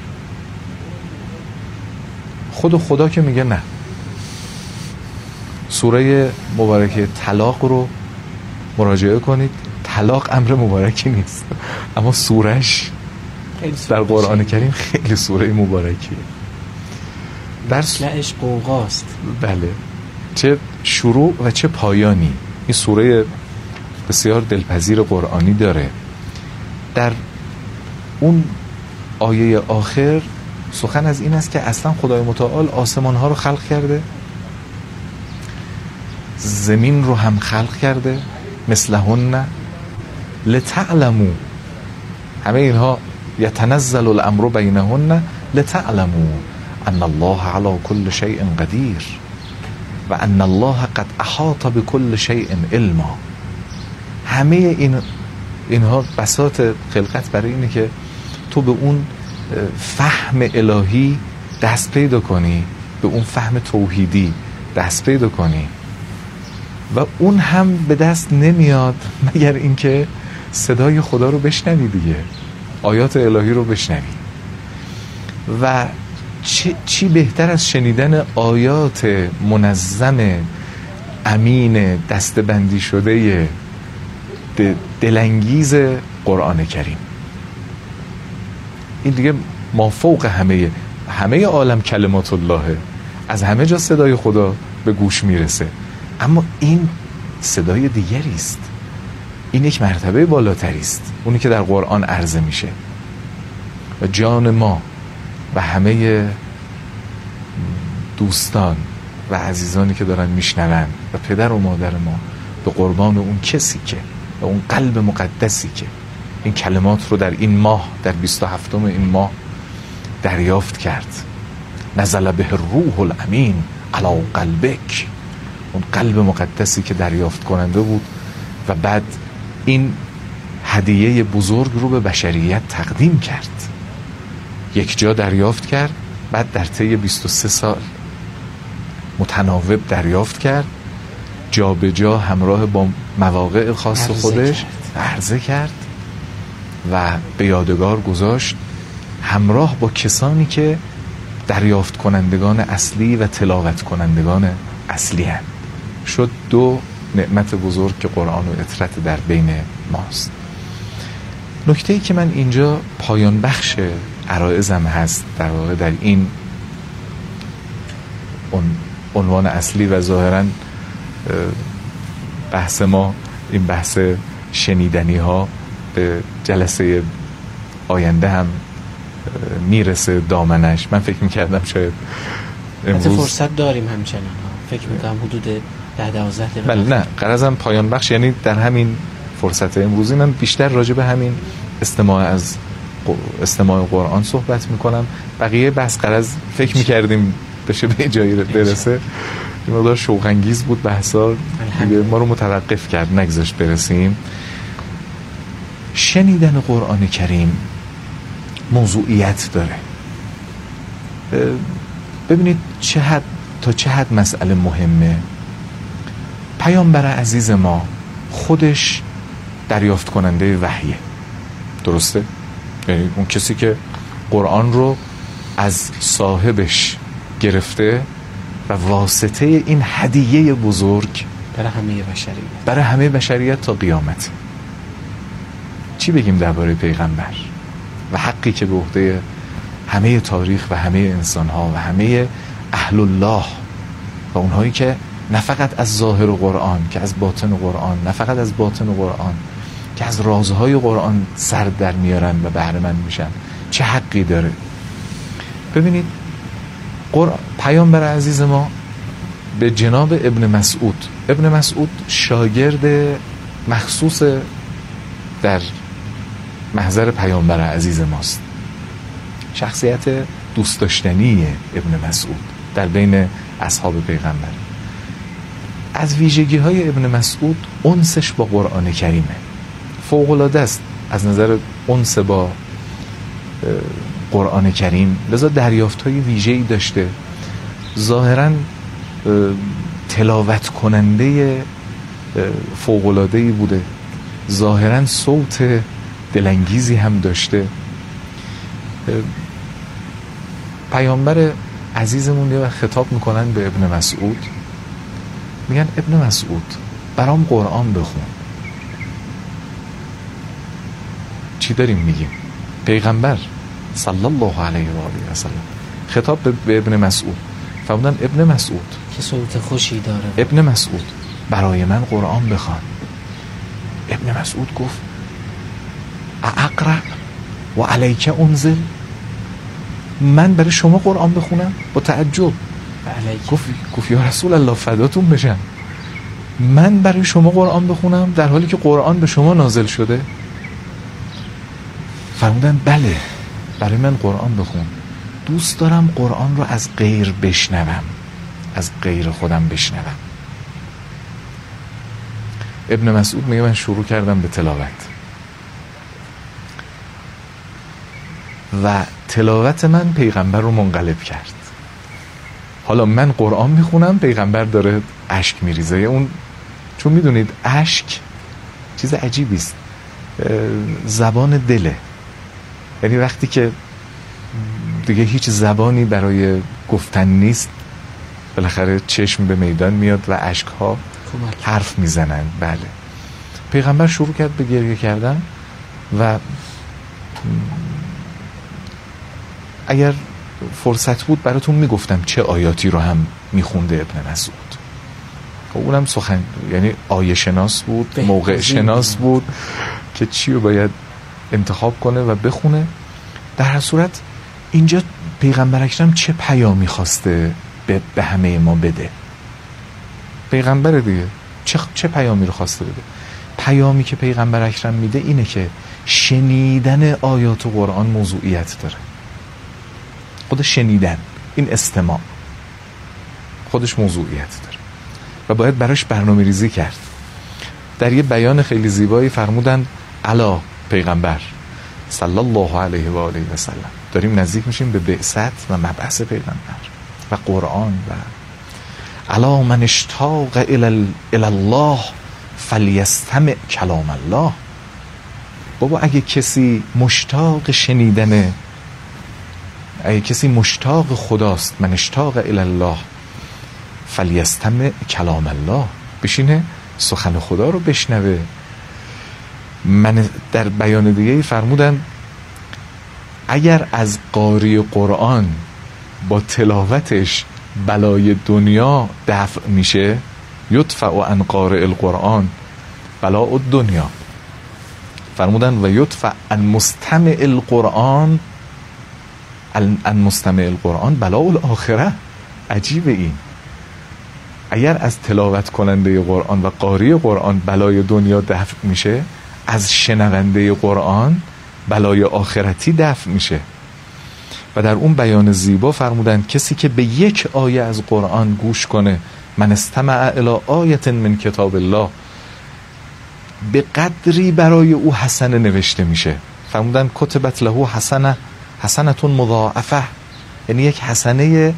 خود خدا که میگه نه. سوره مبارکه طلاق رو مراجعه کنید. طلاق امر مبارکی نیست، اما سورش در قرآن کریم خیلی سوره مبارکیه. مطلعش قوقاست. بله، چه شروع و چه پایانی. این سوره بسیار دلپذیر قرآنی داره. در اون آیه آخر سخن از این است که اصلا خدای متعال آسمان ها رو خلق کرده، زمین رو هم خلق کرده، مثلهن لتعلمو، همه اینها یتنزل الامر بینهن لتعلمو ان الله علی کل شیء قدیر و ان الله قد احاط بكل شیء علما. همه اینها بساط خلقت برای اینه که تو به اون فهم الهی دست پیدا کنی، به اون فهم توحیدی دست پیدا کنی، و اون هم به دست نمیاد مگر اینکه صدای خدا رو بشنوی دیگه، آیات الهی رو بشنوی. و چی بهتر از شنیدن آیات منظم امین دستبندی شده دلانگیز قرآن کریم. این دیگه مافوق همه عالم کلمات الله، از همه جا صدای خدا به گوش میرسه، اما این صدای دیگری است، این یک مرتبه بالاتری است، اونی که در قرآن عرضه میشه. و جان ما و همه دوستان و عزیزانی که دارن میشنون و پدر و مادر ما به قربان اون کسی که و اون قلب مقدسی که این کلمات رو در این ماه، در 27م این ماه دریافت کرد. نزل به الروح الامین علی قلبک، اون قلب مقدسی که دریافت کننده بود و بعد این هدیه بزرگ رو به بشریت تقدیم کرد. یک جا دریافت کرد، بعد در طی 23 سال متناوب دریافت کرد، جا به جا همراه با مواقع خاص خودش عرضه کرد و به یادگار گذاشت، همراه با کسانی که دریافت کنندگان اصلی و تلاوت کنندگان اصلی هم. شد 2 نعمت بزرگ که قرآن و اطرت در بین ماست. نکته‌ای که من اینجا پایان بخش عرایزم هست در واقع در این عنوان اصلی و ظاهراً بحث ما این بحث شنیدنی ها به جلسه آینده هم میرسه دامنش. من فکر میکردم شاید امروز فرصت داریم همچنان، فکر میکنم حدود 10-12 دقیقه. بله نه، غرضم پایان بخش یعنی در همین فرصت امروزی من بیشتر راجع به همین استماع قرآن صحبت میکنم. بقیه بحث غرض فکر میکردیم بشه به جایی برسه، این مقدار شوق انگیز بود بحثا، ما رو متوقف کرد نگذاشت برسیم. شنیدن قرآن کریم موضوعیت داره. ببینید تا چه حد مسئله مهمه. پیامبر عزیز ما خودش دریافت کننده وحیه، درسته؟ یعنی اون کسی که قرآن رو از صاحبش گرفته و واسطه این هدیه بزرگ برای همه بشریت تا قیامت. چی بگیم درباره پیغمبر و حقی که به عهده همه تاریخ و همه انسان‌ها و همه اهل الله و اونهایی که نه فقط از ظاهر قرآن که از باطن قرآن، نه فقط از باطن قرآن که از رازهای قرآن سر در میارن و بهره مند میشن، چه حقی داره؟ ببینید پیامبر عزیز ما به جناب ابن مسعود شاگرد مخصوص در محضر پیامبر عزیز ماست. شخصیت دوست داشتنی ابن مسعود در بین اصحاب پیغمبر. از ویژگی های ابن مسعود انسش با قرآن کریمه، فوق العاده است از نظر انس با قرآن کریم، لذا دریافت های ویژه‌ای داشته. ظاهراً تلاوت کننده فوق العاده‌ای بوده، ظاهراً صوت دلانگیزی هم داشته. پیامبر عزیزمون یه خطاب میکنن به ابن مسعود، میگن ابن مسعود برام قرآن بخون. چی داریم میگیم؟ پیغمبر صلی الله علیه و آله و سلم خطاب به ابن مسعود فرمودن ابن مسعود که صوت خوشی داره، ابن مسعود برای من قرآن بخوان. ابن مسعود گفت اقرأ و علیک انزل، من برای شما قرآن بخونم؟ با تعجب گفت یا رسول الله فداتون بشم، من برای شما قرآن بخونم در حالی که قرآن به شما نازل شده؟ فرمودن بله برای من قرآن بخون، دوست دارم قرآن رو از غیر بشنوم، از غیر خودم بشنوم. ابن مسعود میگه من شروع کردم به تلاوت و تلاوت من پیغمبر رو منقلب کرد. حالا من قرآن میخونم، پیغمبر داره اشک میریزه. اون چون میدونید اشک چیز عجیبی است، زبان دله. یعنی وقتی که دیگه هیچ زبانی برای گفتن نیست، بالاخره چشم به میدان میاد و اشک‌ها حرف میزنن. بله، پیغمبر شروع کرد به گریه کردن و اگر فرصت بود براتون میگفتم چه آیاتی رو هم میخونده ابن مسعود. اونم سخن یعنی آیه شناس بود، موقع شناس بود که چی رو باید انتخاب کنه و بخونه. در هر صورت اینجا پیغمبر اکرم چه پیامی خواسته به همه ما بده؟ پیغمبر دیگه چه پیامی رو خواسته بده؟ پیامی که پیغمبر اکرم میده اینه که شنیدن آیات قرآن موضوعیت داره. خود شنیدن، این استماع خودش موضوعیت داره و باید براش برنامه ریزی کرد. در یه بیان خیلی زیبایی فرمودن علا پیغمبر صلی الله علیه و آله و سلم، داریم نزدیک میشیم به بعثت و مبعث پیغمبر و قرآن و علا من اشتاق الی الله فلیستمع کلام الله. بابا اگه کسی مشتاق شنیدنه، اگه کسی مشتاق خداست، من اشتاق الی الله فلیستمع کلام الله، بشینه سخن خدا رو بشنوه. من در بیان دیگه فرمودن اگر از قاری قرآن با تلاوتش بلای دنیا دفع میشه، یدفع عن قارئ القرآن بلاء الدنیا، فرمودن و یدفع عن مستمع القرآن بلاء الاخره. عجیبه این، اگر از تلاوت کننده قرآن و قاری قرآن بلای دنیا دفع میشه، از شنونده قرآن بلای آخرتی دفع میشه. و در اون بیان زیبا فرمودن کسی که به یک آیه از قرآن گوش کنه، من استمع الی آیه من کتاب الله، به قدری برای او حسنه نوشته میشه. فرمودن کتبت له حسنه مضاعفه، یعنی یک حسنه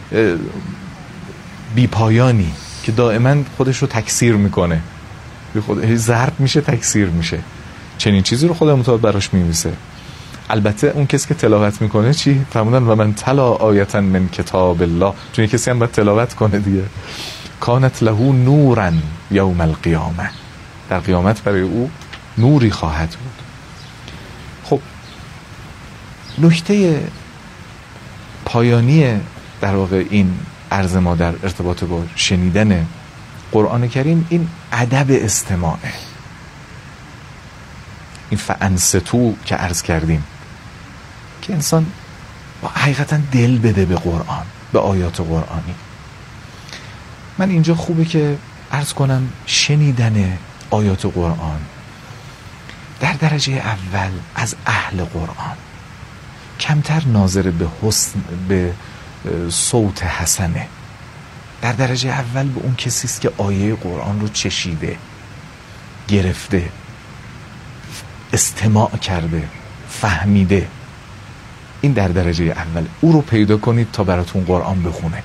بی پایانی که دائما خودش رو تکثیر میکنه، ضرب میشه تکثیر میشه. چنین چیزی رو خدا متعال براش می‌نویسه. البته اون کسی که تلاوت میکنه چی؟ فرمودن و من تلا آیه من کتاب الله، چون کسی هم باید تلاوت کنه دیگه، کانت له نورا یوم القیامه، در قیامت برای او نوری خواهد بود. خب نکته پایانی در واقع این عرض ما در ارتباط با شنیدن قرآن کریم این ادب استماعه، این فانصتو که عرض کردیم، که انسان با حقیقتا دل بده به قرآن، به آیات قرآنی. من اینجا خوبه که عرض کنم شنیدن آیات قرآن در درجه اول از اهل قرآن، کمتر ناظر به حسن، به صوت حسنه. در درجه اول به اون کسیست که آیه قرآن رو چشیده، گرفته، استماع کرده، فهمیده. این در درجه اول، او رو پیدا کنید تا براتون قرآن بخونه.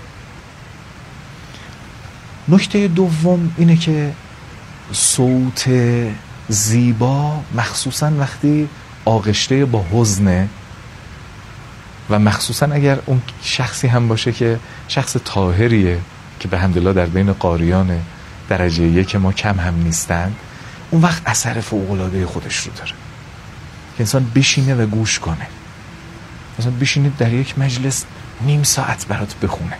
نکته دوم اینه که صوت زیبا مخصوصا وقتی آغشته با حزنه و مخصوصا اگر اون شخصی هم باشه که شخص طاهریه که به حمدالله در بین قاریان درجه یک ما کم هم نیستن، اون وقت اثر فوق‌العاده خودش رو داره که انسان بشینه و گوش کنه. مثلا بشینید در یک مجلس نیم ساعت برات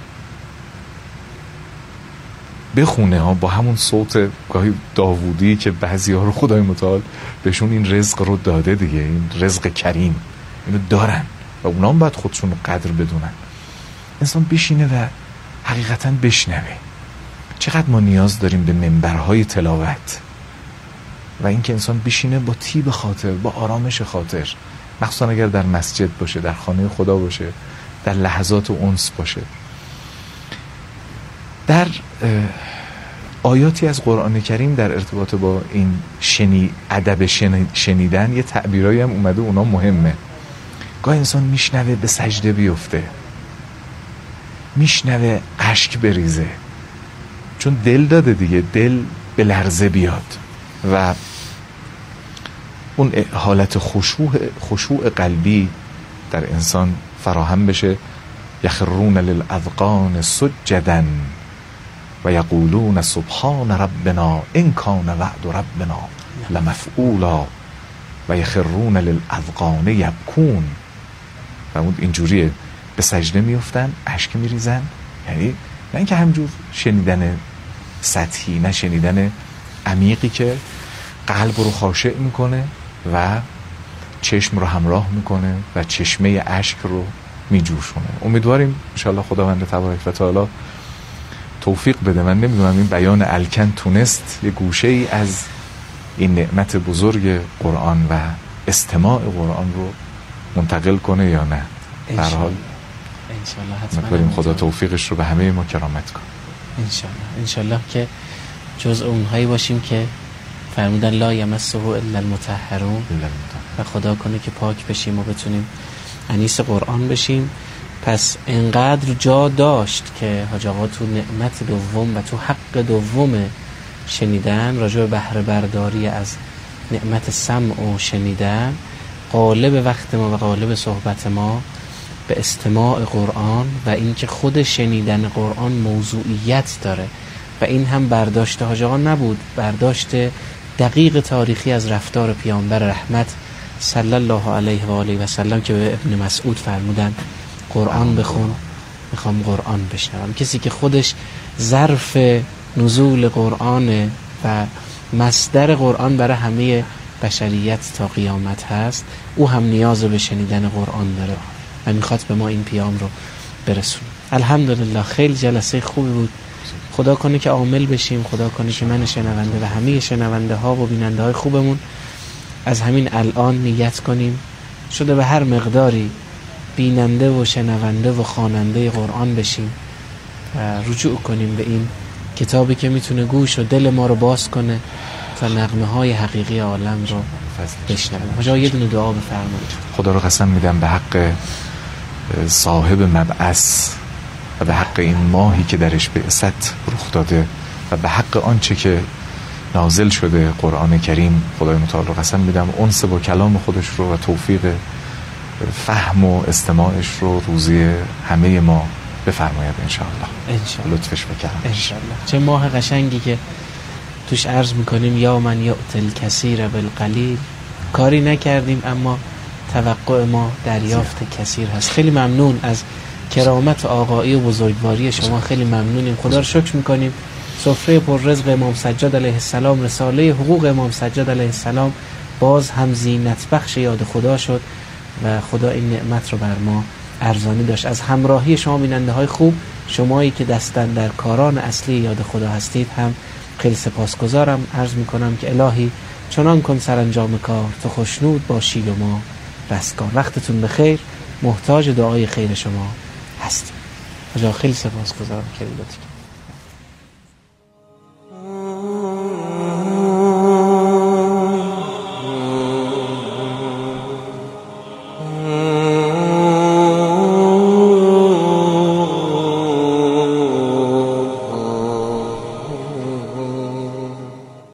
بخونه ها با همون صوت گاهی داوودی که بعضی ها رو خدای متعال بهشون این رزق رو داده دیگه، این رزق کریم اینو دارن و اونا هم باید خودشون رو قدر بدونن. انسان بشینه و حقیقتا بشنوه. چقدر ما نیاز داریم به منبرهای تلاوت و اینکه انسان بشینه با طیب خاطر، با آرامش خاطر، مخصوصا اگر در مسجد باشه، در خانه خدا باشه، در لحظات انس باشه. در آیاتی از قرآن کریم در ارتباط با این ادب شنیدن یه تعبیرایی هم اومده، اونا مهمه. گاه انسان میشنوه به سجده بیفته، میشنوه اشک بریزه، چون دل داده دیگه، دل به لرزه بیاد و اون حالت خشوع قلبی در انسان فراهم بشه. یخرون للاذقان سجدا و یقولون سبحان ربنا ان کان وعد ربنا لمفعولا و یخرون للاذقان یبکون. و اون اینجوریه، به سجده میفتن، اشک میریزن، یعنی نه اینکه همجور شنیدن سطحی، نه شنیدن عمیقی که قلب رو خاشع میکنه و چشم رو همراه میکنه و چشمه اشک رو میجوشونه. امیدواریم انشالله خداوند تبارک و تعالی توفیق بده. من نمیدونم این بیان الکن تونست یه گوشه ای از این نعمت بزرگ قرآن و استماع قرآن رو منتقل کنه یا نه. به هر حال امیدواریم خدا توفیقش رو به همه ما کرامت کنه. انشالله که جزء اونهایی باشیم که فرمودن لا یمسه الا المطهرون و خدا کنه که پاک بشیم و بتونیم انیس قرآن بشیم. پس انقدر جا داشت که حاج آقا تو نعمت دوم و تو حق دوم شنیدن راجع به بهره برداری از نعمت سمع و شنیدن، غالب وقت ما و غالب صحبت ما به استماع قرآن و اینکه خود شنیدن قرآن موضوعیت داره و این هم برداشت حاج آقا نبود، برداشت دقیق تاریخی از رفتار پیامبر رحمت صلی الله علیه و آله و سلم که به ابن مسعود فرمودن قرآن بخون میخوام قرآن بشنوم. کسی که خودش ظرف نزول قرآن و مصدر قرآن برای همه بشریت تا قیامت هست، او هم نیاز به شنیدن قرآن داره و میخواد به ما این پیام رو برسونه. الحمدلله خیلی جلسه خوبی بود. خدا کنه که عامل بشیم، خدا کنه که من شنونده و همه شنونده ها و بیننده های خوبمون از همین الان نیت کنیم شده به هر مقداری بیننده و شنونده و خواننده قرآن بشیم و رجوع کنیم به این کتابی که میتونه گوش و دل ما رو باز کنه تا نغمه های حقیقی عالم رو بشنویم. حاجا یه دونه دعا بفرمایید. خدا رو قسم میدم به حق صاحب مبعث و به حق این ماهی که درش بعثت رخ داده و به حق آنچه که نازل شده قرآن کریم، خدای متعال رو قسم میدم انس با کلام خودش رو و توفیق فهم و استماعش رو روزی همه ما بفرماید انشاءالله. لطفش بکنم انشاءالله. چه ماه قشنگی که توش عرض میکنیم یا من یؤتی الکثیر بالقلیل. کاری نکردیم اما توقع ما دریافت کثیر هست. خیلی ممنون از کرامت و آقایی و بزرگواری شما، خیلی ممنونیم. خدا رو شکر میکنیم. سفره پر رزق امام سجاد علیه السلام، رساله حقوق امام سجاد علیه السلام باز هم زینت بخش یاد خدا شد و خدا این نعمت رو بر ما ارزانی داشت. از همراهی شما بیننده های خوب، شمایی که دستن در کاران اصلی یاد خدا هستید هم خیلی سپاسگزارم. عرض میکنم که الهی چنان کن سرانجام کار تو خوشنود باشید و ما رستگار. وقتتون بخیر. محتاج دعای خیر شما هستیم. خیلی سپاسگزارم که